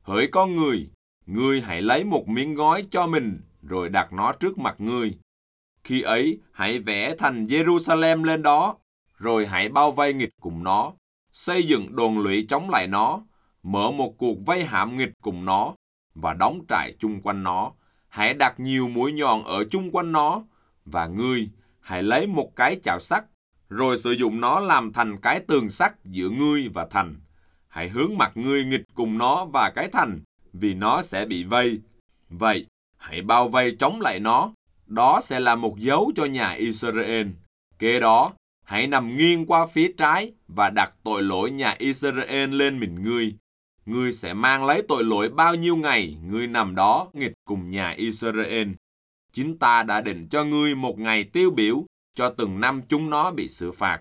hỡi con người, ngươi hãy lấy một miếng gói cho mình rồi đặt nó trước mặt ngươi. Khi ấy, hãy vẽ thành Jerusalem lên đó, rồi hãy bao vây nghịch cùng nó, xây dựng đồn lũy chống lại nó, mở một cuộc vây hãm nghịch cùng nó, và đóng trại chung quanh nó. Hãy đặt nhiều mũi nhọn ở chung quanh nó, và ngươi hãy lấy một cái chảo sắt, rồi sử dụng nó làm thành cái tường sắt giữa ngươi và thành. Hãy hướng mặt ngươi nghịch cùng nó và cái thành, vì nó sẽ bị vây. Vậy, hãy bao vây chống lại nó. Đó sẽ là một dấu cho nhà Israel. Kế đó, hãy nằm nghiêng qua phía trái và đặt tội lỗi nhà Israel lên mình ngươi. Ngươi sẽ mang lấy tội lỗi bao nhiêu ngày ngươi nằm đó nghịch cùng nhà Israel. Chính ta đã định cho ngươi một ngày tiêu biểu cho từng năm chúng nó bị xử phạt,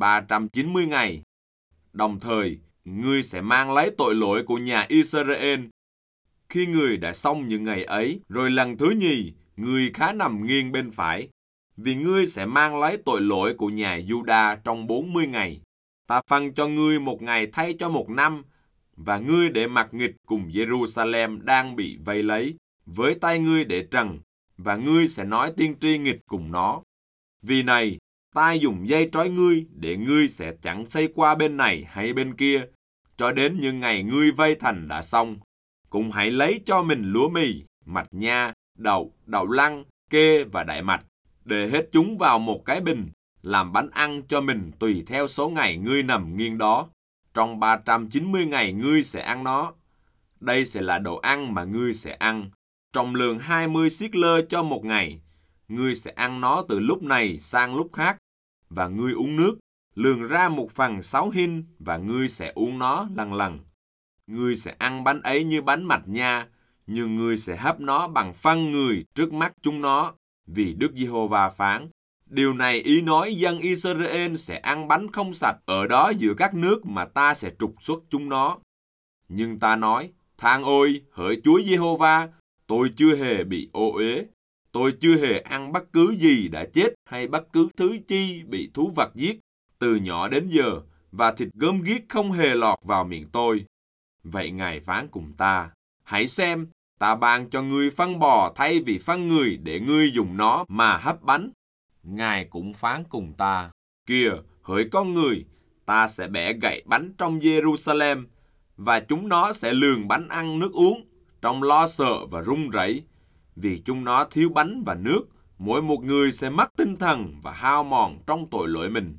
390 ngày. Đồng thời, ngươi sẽ mang lấy tội lỗi của nhà Israel. Khi ngươi đã xong những ngày ấy, rồi lần thứ nhì, ngươi khá nằm nghiêng bên phải, vì ngươi sẽ mang lấy tội lỗi của nhà Juda trong 40 ngày. Ta phân cho ngươi một ngày thay cho một năm, và ngươi để mặc nghịch cùng Jerusalem đang bị vây lấy, với tay ngươi để trần, và ngươi sẽ nói tiên tri nghịch cùng nó. Vì này, ta dùng dây trói ngươi để ngươi sẽ chẳng xây qua bên này hay bên kia, cho đến những ngày ngươi vây thành đã xong. Cũng hãy lấy cho mình lúa mì, mạch nha, đậu, đậu lăng, kê và đại mạch, để hết chúng vào một cái bình, làm bánh ăn cho mình tùy theo số ngày ngươi nằm nghiêng đó. Trong 390 ngày ngươi sẽ ăn nó. Đây sẽ là đồ ăn mà ngươi sẽ ăn, trọng lượng 20 siết lơ cho một ngày. Ngươi sẽ ăn nó từ lúc này sang lúc khác, và ngươi uống nước, lường ra 1/6 hin, và ngươi sẽ uống nó lần lần. Ngươi sẽ ăn bánh ấy như bánh mạch nha, nhưng ngươi sẽ hấp nó bằng phân người trước mắt chúng nó, vì Đức Giê-hô-va phán. Điều này ý nói dân Israel sẽ ăn bánh không sạch ở đó giữa các nước mà ta sẽ trục xuất chúng nó. Nhưng ta nói, than ôi, hỡi Chúa Giê-hô-va, tôi chưa hề bị ô uế. Tôi chưa hề ăn bất cứ gì đã chết hay bất cứ thứ chi bị thú vật giết, từ nhỏ đến giờ, và thịt gớm ghiếc không hề lọt vào miệng tôi. Vậy Ngài phán cùng ta, hãy xem, ta ban cho ngươi phân bò thay vì phân người để ngươi dùng nó mà hấp bánh. Ngài cũng phán cùng ta, kìa, hỡi con người, ta sẽ bẻ gậy bánh trong Jerusalem, và chúng nó sẽ lường bánh ăn nước uống, trong lo sợ và run rẩy, vì chúng nó thiếu bánh và nước, mỗi một người sẽ mất tinh thần và hao mòn trong tội lỗi mình.